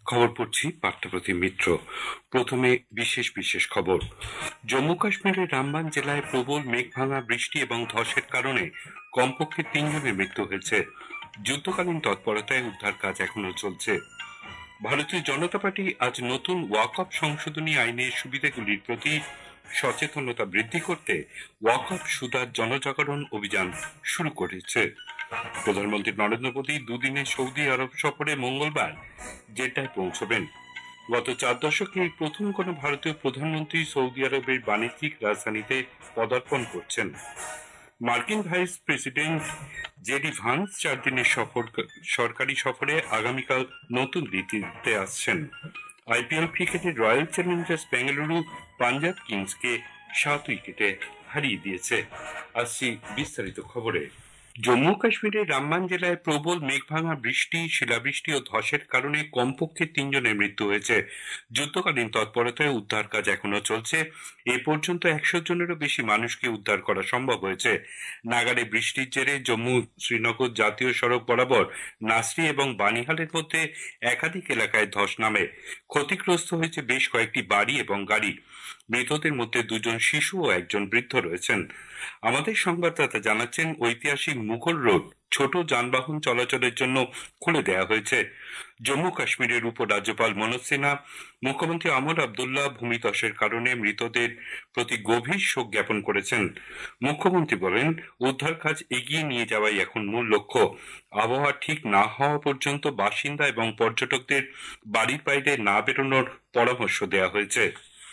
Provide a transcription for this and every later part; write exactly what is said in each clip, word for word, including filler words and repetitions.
খবর পড়ছি পার্থপ্রতিম মিত্র। প্রথমে বিশেষ বিশেষ খবর। জম্মু কাশ্মীরের রামবান জেলায় প্রবল মেঘভাঙা, বৃষ্টি এবং ধসের কারণে কমপক্ষে তিনজনের মৃত্যু হয়েছে। যুদ্ধকালীন তৎপরতায় উদ্ধার কাজ এখনো চলছে। ভারতীয় জনতা পার্টি আজ নতুন ওয়াকফ সংশোধনী আইনের সুবিধাগুলির প্রতি সচেতনতা বৃদ্ধি করতে ওয়াকফ সুদার জনজাগরণ অভিযান শুরু করেছে। প্রধানমন্ত্রী নরেন্দ্র মোদী দুদিনের সৌদি আরব সফরে মঙ্গলবার জেদ্দায় পৌঁছবেন। গত চার দশকে এই প্রথম কোন ভারতীয় প্রধানমন্ত্রী সৌদি আরবের বাণিজ্যিক রাজধানীতে পদার্পণ করছেন। মার্কিন ভাইস প্রেসিডেন্ট জেডি ভান্স চার দিনের সফর সরকারি সফরে আগামীকাল নতুন দিল্লিতে আসছেন। আইপিএল ক্রিকেটে রয়্যাল চ্যালেঞ্জার্স বেঙ্গালুরু পাঞ্জাব কিংসকে সাত উইকেটে হারিয়ে দিয়েছে। আসছি বিস্তারিত খবরে। জম্মু কাশ্মীরের রামবান জেলায় প্রবল মেঘভাঙা, বৃষ্টি, শিলাবৃষ্টি ও ধসের কারণে কমপক্ষে তিনজনের মৃত্যু হয়েছে। যুদ্ধকালীন তৎপরতায় উদ্ধার কাজ এখনো চলছে। এ পর্যন্ত একশো জনেরও বেশি মানুষকে উদ্ধার করা সম্ভব হয়েছে। নাগারে বৃষ্টির জেরে জম্মু শ্রীনগর জাতীয় সড়ক বরাবর নাসরি এবং বানিহালের মধ্যে একাধিক এলাকায় ধস নামে। ক্ষতিগ্রস্ত হয়েছে বেশ কয়েকটি বাড়ি এবং গাড়ি। মৃতদের মধ্যে দুজন শিশু ও একজন বৃদ্ধ রয়েছেন। আমাদের সংবাদদাতা জানাচ্ছেন, ঐতিহাসিক মুঘল রোড ছোট যানবাহন চলাচলের জন্য খুলে দেওয়া হয়েছে। জম্মু কাশ্মীরের উপরাজ্যপাল মনোজ সিনহা, মুখ্যমন্ত্রী আমর আবদুল্লাহ ভূমিধসের কারণে মৃতদের প্রতি গভীর শোক জ্ঞাপন করেছেন। মুখ্যমন্ত্রী বলেন, উদ্ধার কাজ এগিয়ে নিয়ে যাওয়াই এখন মূল লক্ষ্য। আবহাওয়া ঠিক না হওয়া পর্যন্ত বাসিন্দা এবং পর্যটকদের বাড়ির বাইরে না বেরোনোর পরামর্শ দেওয়া হয়েছে।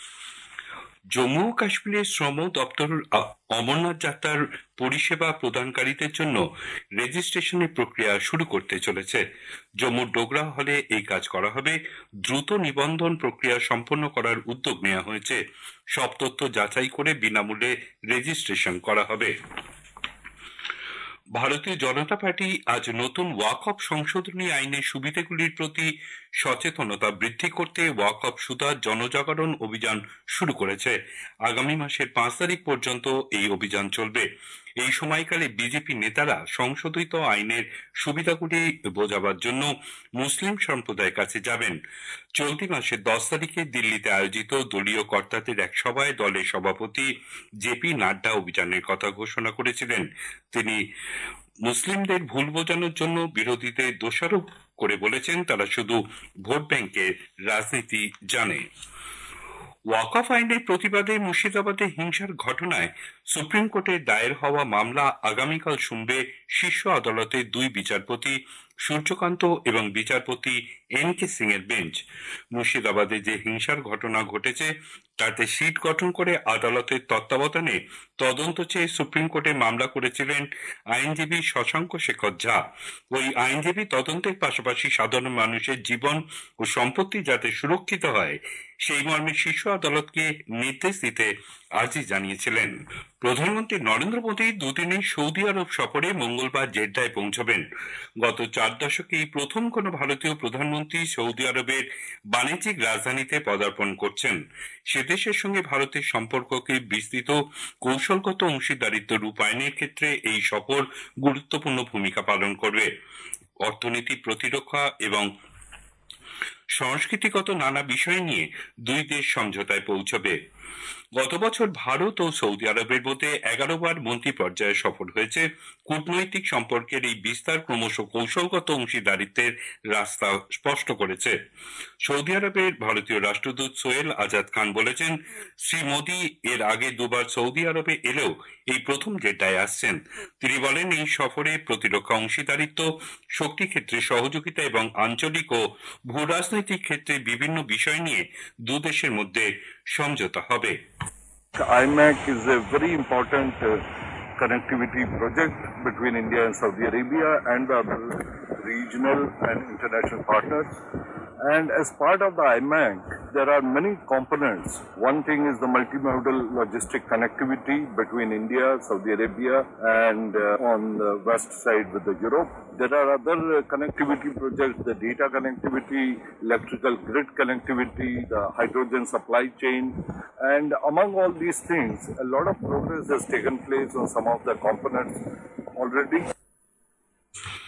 জম্মু ও কাশ্মীরের শ্রম দপ্তর অমরনাথ যাত্রার পরিষেবা প্রদানকারীদের জন্য রেজিস্ট্রেশনের প্রক্রিয়া শুরু করতে চলেছে। জম্মুর ডোগরা হলে এই কাজ করা হবে। দ্রুত নিবন্ধন প্রক্রিয়া সম্পন্ন করার উদ্যোগ নেওয়া হয়েছে। সব তথ্য যাচাই করে বিনামূল্যে রেজিস্ট্রেশন করা হবে। ভারতীয় জনতা পার্টি আজ নতুন ওয়াকফ সংশোধনী আইনের সুবিধাগুলির প্রতি সচেতনতা বৃদ্ধি করতে ওয়াকফ সুদার জনজাগরণ অভিযান শুরু করেছে। আগামী মাসের পাঁচ তারিখ পর্যন্ত এই অভিযান চলবে। এই সময়কালে বিজেপি নেতারা সংশোধিত আইনের সুবিধাগুলি বোঝাবার জন্য মুসলিম সম্প্রদায়ের কাছে যাবেন। চলতি মাসের দশ তারিখে দিল্লিতে আয়োজিত দলীয় কর্তাদের এক সভায় দলের সভাপতি জেপি নাড্ডা অভিযানের কথা ঘোষণা করেছিলেন। তিনি মুসলিমদের ভুল বোঝানোর জন্য বিরোধীদের দোষারোপ করে বলেছেন, তারা শুধু ভোট ব্যাংকের রাজনীতি জানে। ওয়াকফ আইনের প্রতিবাদে মুর্শিদাবাদে হিংসার ঘটনায় সুপ্রিম কোর্টে দায়ের হওয়া মামলা আগামীকাল শুনবে শীর্ষ আদালতের দুই বিচারপতি সূর্যকান্ত এবং বিচারপতি এন কে সিং এর বেঞ্চ। মুর্শিদাবাদে যে হিংসার ঘটনা ঘটেছে তাতে সিট গঠন করে আদালতের তত্ত্বাবধানে তদন্ত চেয়ে সুপ্রিম কোর্টে মামলা করেছিলেন আইনজীবী শশাঙ্ক শেখর ঝা। ওই আইনজীবী তদন্তের পাশাপাশি সাধারণ মানুষের জীবন ও সম্পত্তি যাতে সুরক্ষিত হয় সেই মর্মে শীর্ষ আদালতকে নির্দেশ দিতে আর্জি জানিয়েছিলেন। প্রধানমন্ত্রী নরেন্দ্র মোদী দুদিনের সৌদি আরব সফরে মঙ্গলবার জেদ্দায় পৌঁছবেন। গত চার দশকে এই প্রথম কোন ভারতীয় প্রধানমন্ত্রী সৌদি আরবের বাণিজ্যিক রাজধানীতে পদার্পণ করছেন। সে দেশের সঙ্গে ভারতের সম্পর্ককে বিস্তৃত কৌশলগত অংশীদারিত্ব রূপায়ণের ক্ষেত্রে এই সফর গুরুত্বপূর্ণ ভূমিকা পালন করবে। অর্থনীতি, প্রতিরক্ষা এবং সংস্কৃতিগত নানা বিষয় নিয়ে দুই দেশ সমঝোতায় পৌঁছবে। গত বছর ভারত ও সৌদি আরবের মধ্যে এগারো বার মন্ত্রী পর্যায়ে সফর হয়েছে। কূটনৈতিক সম্পর্কের এই বিস্তার ক্রমশ কৌশলগত অংশীদারিত্বের রাস্তা স্পষ্ট করেছে। সৌদি আরবের ভারতীয় রাষ্ট্রদূত সোহেল আজাদ খান বলেছেন, শ্রী মোদী এর আগে দুবার সৌদি আরবে এলেও এই প্রথম জেদ্দায় আসছেন। তিনি বলেন, এই সফরে প্রতিরক্ষা অংশীদারিত্ব, শক্তি ক্ষেত্রে সহযোগিতা এবং আঞ্চলিক ও ভূ রাজনৈতিক ক্ষেত্রে বিভিন্ন বিষয় নিয়ে দু দেশের মধ্যে সমঝোতা হবে। I M A C is a very important uh, connectivity project between India and Saudi Arabia and the other regional and international partners. And as part of the I M A C, there are many components. One thing is the multimodal logistic connectivity between India, Saudi Arabia, and uh, on the west side with the Europe. There are other uh, connectivity projects, the data connectivity, electrical grid connectivity, the hydrogen supply chain. And among all these things, a lot of progress has taken place on some of the components already.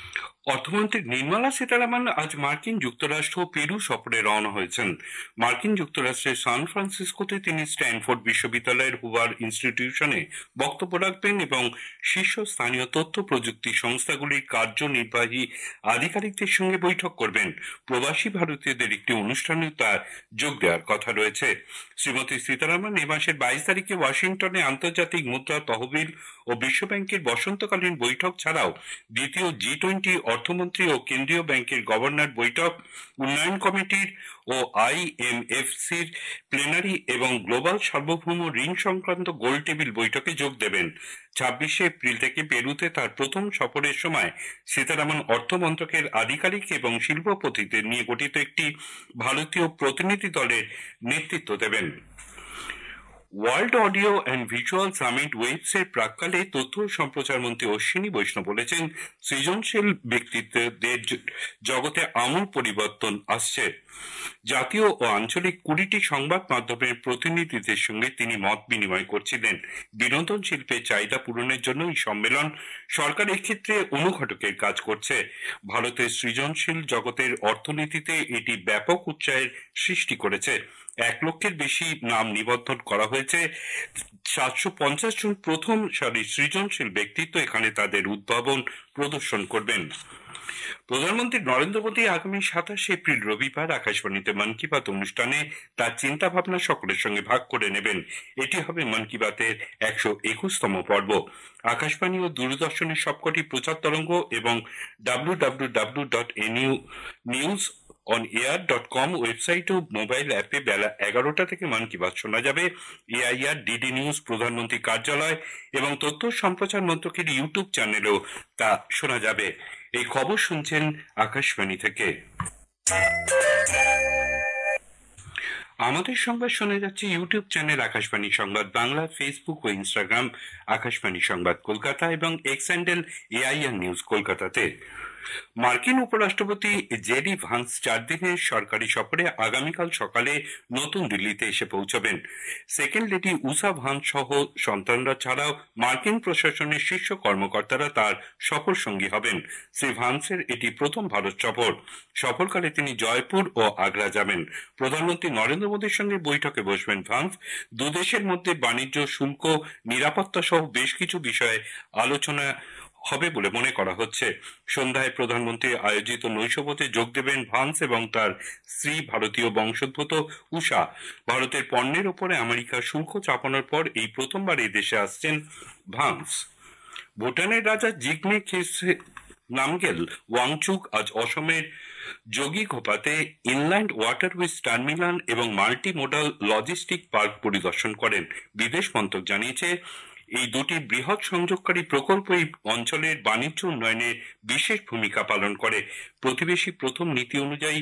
অর্থমন্ত্রী নির্মলা সীতারামন আজ মার্কিন যুক্তরাষ্ট্র ও Peru সফরে রওনা হয়েছেন। মার্কিন যুক্তরাষ্ট্রের সান ফ্রান্সিসকোতে তিনি স্ট্যানফোর্ড বিশ্ববিদ্যালয়ের হুভার ইনস্টিটিউশনে বক্তব্য রাখবেন এবং শীর্ষস্থানীয় তথ্য প্রযুক্তি সংস্থাগুলির কার্যনির্বাহী আধিকারিকদের সঙ্গে বৈঠক করবেন। প্রবাসী ভারতীয়দের একটি অনুষ্ঠানে তার যোগ দেওয়ার কথা রয়েছে। শ্রীমতী সীতারামন এ মাসের বাইশ তারিখে ওয়াশিংটনে আন্তর্জাতিক মুদ্রা তহবিল ও বিশ্বব্যাংকের বসন্তকালীন বৈঠক ছাড়াও দ্বিতীয় জি টোয়েন্টি অর্থমন্ত্রী ও কেন্দ্রীয় ব্যাংকের গভর্নর বৈঠক, উন্নয়ন কমিটির ও আইএমএফসির প্লেনারি এবং গ্লোবাল সার্বভৌম ঋণ সংক্রান্ত গোল টেবিল বৈঠকে যোগ দেবেন। ছাব্বিশে এপ্রিল থেকে পেরুতে তার প্রথম সফরের সময় সীতারামন অর্থ মন্ত্রকের আধিকারিক এবং শিল্পপতিদের নিয়ে গঠিত একটি ভারতীয় প্রতিনিধি দলের নেতৃত্ব দেবেন। World audio and visual summit ওয়েবসের প্রাক্কালে তথ্য ও সম্প্রচার মন্ত্রী অশ্বিনী বৈষ্ণব বলেছেন, সৃজনশীল ব্যক্তিত্বদের জগতে আমূল পরিবর্তন আসছে। জাতীয় ও আঞ্চলিক কুড়িটি সংবাদ মাধ্যমের প্রতিনিধিদের সঙ্গে তিনি মত বিনিময় করছিলেন। বিনোদন শিল্পের চাহিদা পূরণের জন্য এই সম্মেলন সরকার এক্ষেত্রে অনুঘটকের কাজ করছে। ভারতের সৃজনশীল জগতের অর্থনীতিতে এটি ব্যাপক উৎসাহের সৃষ্টি করেছে। এক লক্ষের বেশি নাম নিবন্ধন করা হয়েছে। সাতশো পঞ্চাশ জন প্রথম সারির সৃজনশীল ব্যক্তিত্ব এখানে তাদের উদ্ভাবন প্রদর্শন করবেন। প্রধানমন্ত্রী নরেন্দ্র মোদী আগামী সাতাশে এপ্রিল রবিবার আকাশবাণীতে মন কি বাত অনুষ্ঠানে তার চিন্তা ভাবনা সকলের সঙ্গে ভাগ করে নেবেন। এটি হবে মন কি বাতের একশো একুশতম পর্ব। আকাশবাণী ও দূরদর্শনের সবকটি প্রচার তরঙ্গ এবং ডাব্লিউ ডাব্লিউ ডাব্লিউ ডট এনইউ news on air dot com website ও মোবাইল অ্যাপে বেলা এগারোটা থেকে মন কি বাত শোনা যাবে। এআইআর, ডিডি নিউজ, প্রধানমন্ত্রী কার্যালয় এবং তথ্য সম্প্রচার মন্ত্রকের ইউটিউব চ্যানেলেও তা শোনা যাবে। এই খবর শুনছেন আকাশবাণী থেকে। আমাদের সংবাদ শোনা যাচ্ছে ইউটিউব চ্যানেল আকাশবাণী সংবাদ বাংলা, ফেসবুক ও ইনস্টাগ্রাম আকাশবাণী সংবাদ কলকাতা এবং এক্স হ্যান্ডেল এআইআর নিউজ কলকাতাতে। মার্কিন উপরাষ্ট্রপতি জেডি ভান্স চার দিনের সরকারি সফরে আগামীকাল সকালে নতুন দিল্লিতে এসে পৌঁছবেন। সেকেন্ড লেডি উষা ভান্স সহ সন্তানরা ছাড়াও মার্কিন প্রশাসনের শীর্ষ কর্মকর্তারা তার সফর সঙ্গী হবেন। শ্রী ভান্সের এটি প্রথম ভারত সফর। সফরকালে তিনি জয়পুর ও আগ্রা যাবেন। প্রধানমন্ত্রী নরেন্দ্র মোদীর সঙ্গে বৈঠকে বসবেন ভান্স। দুদেশের মধ্যে বাণিজ্য, শুল্ক, নিরাপত্তা সহ বেশ কিছু বিষয়ে আলোচনা হবে বলে মনে করা হচ্ছে। সন্ধ্যায় প্রধানমন্ত্রী আয়োজিত নৈশভোজে যোগ দেবেন ভান্স এবং তার স্ত্রী ভারতীয় বংশোদ্ভূত উষা। ভারতের পণ্যের ওপরে আমেরিকার শুল্ক চাপানোর পর এই প্রথমবার এই দেশে আসছেন ভান্স। ভুটানের রাজা জিগমে খেসে নামগেল ওয়াংচুক আজ অসমের যোগীঘোপাতে ইনল্যান্ড ওয়াটারওয়েজ টার্মিনাল এবং মাল্টি মোডাল লজিস্টিক পার্ক পরিদর্শন করেন। বিদেশ মন্ত্রক জানিয়েছে, এই দুটি বৃহৎ সংযোগকারী প্রকল্প এই অঞ্চলের বাণিজ্য উন্নয়নে বিশেষ ভূমিকা পালন করে। প্রতিবেশী প্রথম নীতি অনুযায়ী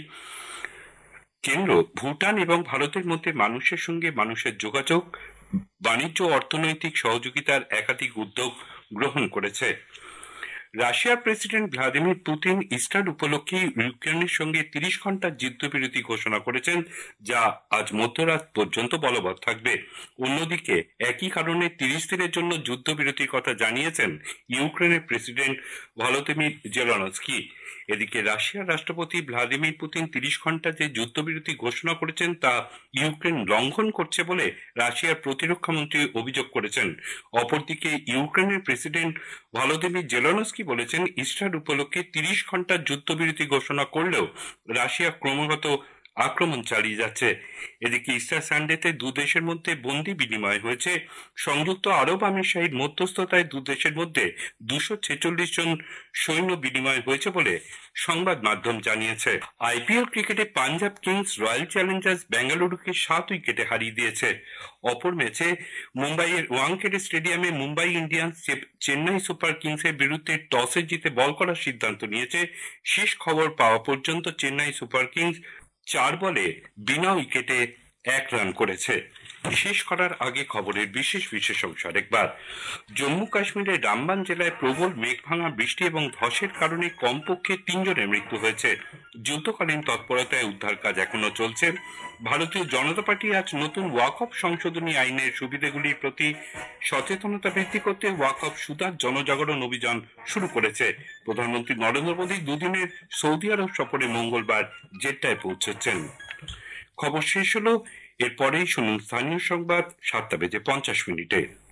কেন্দ্র ভুটান এবং ভারতের মধ্যে মানুষের সঙ্গে মানুষের যোগাযোগ, বাণিজ্য ও অর্থনৈতিক সহযোগিতার একাধিক উদ্যোগ গ্রহণ করেছে। রাশিয়ার প্রেসিডেন্ট ভ্লাদিমির পুতিন ইস্টার উপলক্ষে ইউক্রেনের সঙ্গে তিরিশ ঘন্টার যুদ্ধবিরতি ঘোষণা করেছেন, যা আজ মধ্যরাত পর্যন্ত বলবৎ থাকবে। অন্যদিকে একই কারণে তিরিশ দিনের জন্য যুদ্ধবিরতির কথা জানিয়েছেন ইউক্রেনের প্রেসিডেন্ট ভলোদিমির জেলেনস্কি। এদিকে রাশিয়ার রাষ্ট্রপতি ভ্লাদিমির পুতিন তিরিশ ঘন্টা যে যুদ্ধবিরতি ঘোষণা করেছেন তা ইউক্রেন লঙ্ঘন করছে বলে রাশিয়ার প্রতিরক্ষা মন্ত্রী অভিযোগ করেছেন। অপরদিকে ইউক্রেনের প্রেসিডেন্ট ভলোদিমির জেলেনস্কি বলেছেন, ইস্টার উপলক্ষে তিরিশ ঘন্টার যুদ্ধবিরতি ঘোষণা করলেও রাশিয়া ক্রমাগত আক্রমণ চালিয়ে যাচ্ছে। এদিকে ইস্টার সানডেতে দু দেশের মধ্যে বন্দি বিনিময় হয়েছে। সংযুক্ত আরব আমিরশাহীর মধ্যস্থতায় দু দেশের মধ্যে দুশো ছেচল্লিশ জন সৈন্য বিনিময় হয়েছে বলে সংবাদ মাধ্যম জানিয়েছে। আইপিএল ক্রিকেটে পাঞ্জাব কিংস রয়্যাল চ্যালেঞ্জার্স বেঙ্গালুরুকে সাত উইকেটে হারিয়ে দিয়েছে। অপর ম্যাচে মুম্বাইয়ের ওয়াংখেড়ে স্টেডিয়ামে মুম্বাই ইন্ডিয়ান্স চেন্নাই সুপার কিংসের বিরুদ্ধে টসে জিতে বল করার সিদ্ধান্ত নিয়েছে। শেষ খবর পাওয়া পর্যন্ত চেন্নাই সুপার কিংস চার বলে বিনা উইকেটে এক রান করেছে। শেষ করার আগে খবরের বিশেষ বিশেষ অংশ আরেকবার। জম্মু কাশ্মীরের রামবান জেলায় প্রবল মেঘভাঙা বৃষ্টি এবং ধসের কারণে কমপক্ষে তিনজনের মৃত্যু হয়েছে। যুদ্ধকালীন তৎপরতায় উদ্ধার কাজ এখনো চলছে। ভারতীয় জনতা পার্টি আজ নতুন ওয়াকফ সংশোধনী আইনের সুবিধাগুলির প্রতি সচেতনতা বৃদ্ধি করতে ওয়াকফ সুদার জনজাগরণ অভিযান শুরু করেছে। প্রধানমন্ত্রী নরেন্দ্র মোদী দুদিনের সৌদি আরব সফরে মঙ্গলবার জেদ্দায় পৌঁছেছেন। খবর শেষ হলো, এরপরেই শুনুন স্থানীয় সংবাদ সাতটা বেজে পঞ্চাশ মিনিটে।